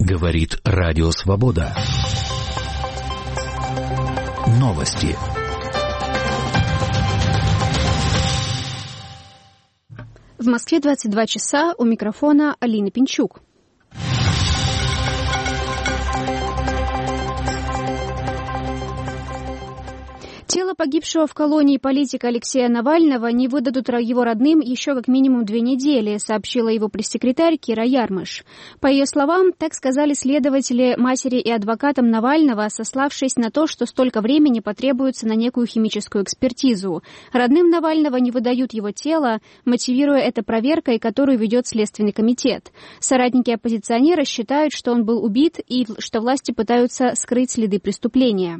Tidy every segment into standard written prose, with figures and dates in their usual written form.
Говорит Радио Свобода. Новости. В Москве 22 часа, у микрофона Алина Пинчук. Тело погибшего в колонии политика Алексея Навального не выдадут его родным еще как минимум 2 недели, сообщила его пресс-секретарь Кира Ярмыш. По ее словам, так сказали следователи матери и адвокатам Навального, сославшись на то, что столько времени потребуется на некую химическую экспертизу. Родным Навального не выдают его тело, мотивируя это проверкой, которую ведет Следственный комитет. Соратники оппозиционера считают, что он был убит и что власти пытаются скрыть следы преступления.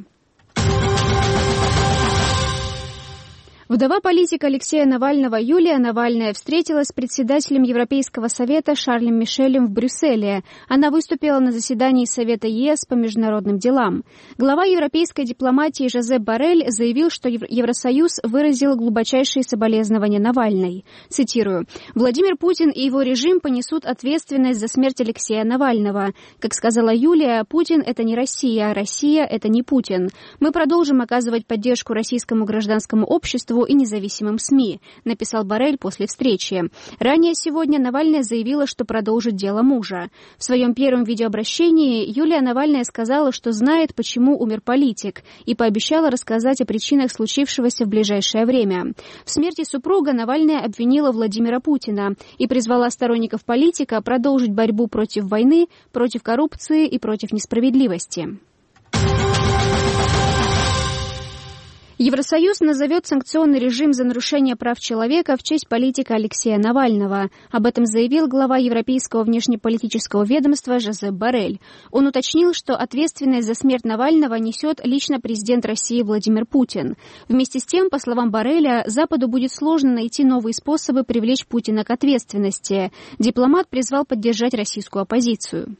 Вдова политика Алексея Навального Юлия Навальная встретилась с председателем Европейского совета Шарлем Мишелем в Брюсселе. Она выступила на заседании Совета ЕС по международным делам. Глава европейской дипломатии Жозеп Боррель заявил, что Евросоюз выразил глубочайшие соболезнования Навальной. Цитирую: «Владимир Путин и его режим понесут ответственность за смерть Алексея Навального. Как сказала Юлия, Путин – это не Россия, а Россия – это не Путин. Мы продолжим оказывать поддержку российскому гражданскому обществу и независимым СМИ», написал Боррель после встречи. Ранее сегодня Навальная заявила, что продолжит дело мужа. В своем первом видеообращении Юлия Навальная сказала, что знает, почему умер политик, и пообещала рассказать о причинах случившегося в ближайшее время. В смерти супруга Навальная обвинила Владимира Путина и призвала сторонников политика продолжить борьбу против войны, против коррупции и против несправедливости. Евросоюз назовет санкционный режим за нарушение прав человека в честь политика Алексея Навального. Об этом заявил глава Европейского внешнеполитического ведомства Жозеп Боррель. Он уточнил, что ответственность за смерть Навального несет лично президент России Владимир Путин. Вместе с тем, по словам Борреля, Западу будет сложно найти новые способы привлечь Путина к ответственности. Дипломат призвал поддержать российскую оппозицию.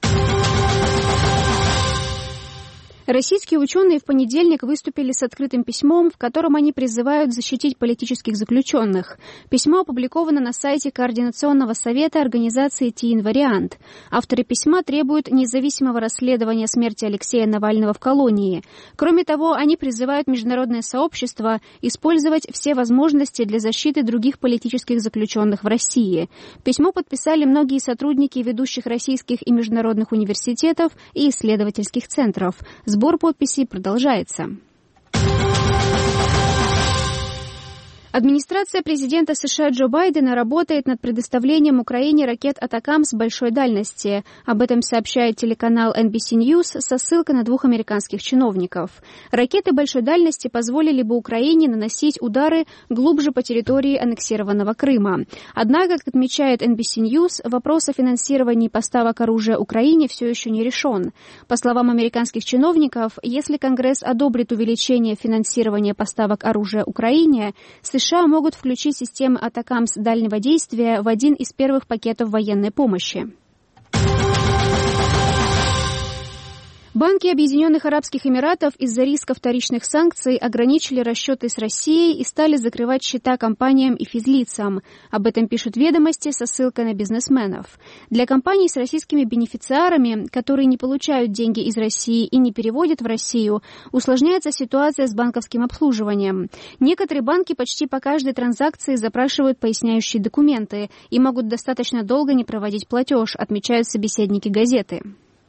Российские ученые в понедельник выступили с открытым письмом, в котором они призывают защитить политических заключенных. Письмо опубликовано на сайте Координационного совета организации «Тиинвариант». Авторы письма требуют независимого расследования смерти Алексея Навального в колонии. Кроме того, они призывают международное сообщество использовать все возможности для защиты других политических заключенных в России. Письмо подписали многие сотрудники ведущих российских и международных университетов и исследовательских центров. Сбор подписей продолжается. Администрация президента США Джо Байдена работает над предоставлением Украине ракет «Атакамс» большой дальности. Об этом сообщает телеканал NBC News со ссылкой на 2 американских чиновников. Ракеты большой дальности позволили бы Украине наносить удары глубже по территории аннексированного Крыма. Однако, как отмечает NBC News, вопрос о финансировании поставок оружия Украине все еще не решен. По словам американских чиновников, если Конгресс одобрит увеличение финансирования поставок оружия Украине, США могут включить систему «Атакамс» дальнего действия в один из первых пакетов военной помощи. Банки Объединенных Арабских Эмиратов из-за риска вторичных санкций ограничили расчеты с Россией и стали закрывать счета компаниям и физлицам. Об этом пишут «Ведомости» со ссылкой на бизнесменов. Для компаний с российскими бенефициарами, которые не получают деньги из России и не переводят в Россию, усложняется ситуация с банковским обслуживанием. Некоторые банки почти по каждой транзакции запрашивают поясняющие документы и могут достаточно долго не проводить платеж, отмечают собеседники газеты.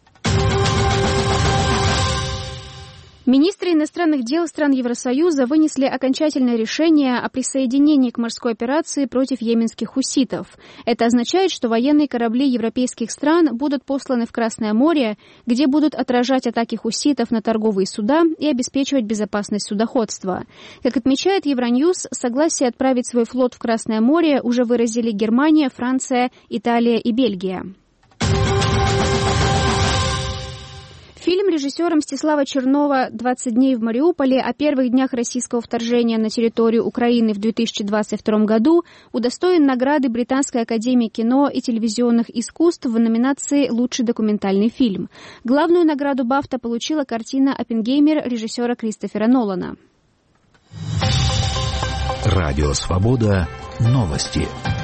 Министры иностранных дел стран Евросоюза вынесли окончательное решение о присоединении к морской операции против йеменских хуситов. Это означает, что военные корабли европейских стран будут посланы в Красное море, где будут отражать атаки хуситов на торговые суда и обеспечивать безопасность судоходства. Как отмечает Евроньюз, согласие отправить свой флот в Красное море уже выразили Германия, Франция, Италия и Бельгия. Фильм режиссера Мстислава Чернова «20 дней в Мариуполе» о первых днях российского вторжения на территорию Украины в 2022 году удостоен награды Британской академии кино и телевизионных искусств в номинации «Лучший документальный фильм». Главную награду БАФТА получила картина «Оппенгеймер» режиссера Кристофера Нолана. Радио «Свобода». Новости.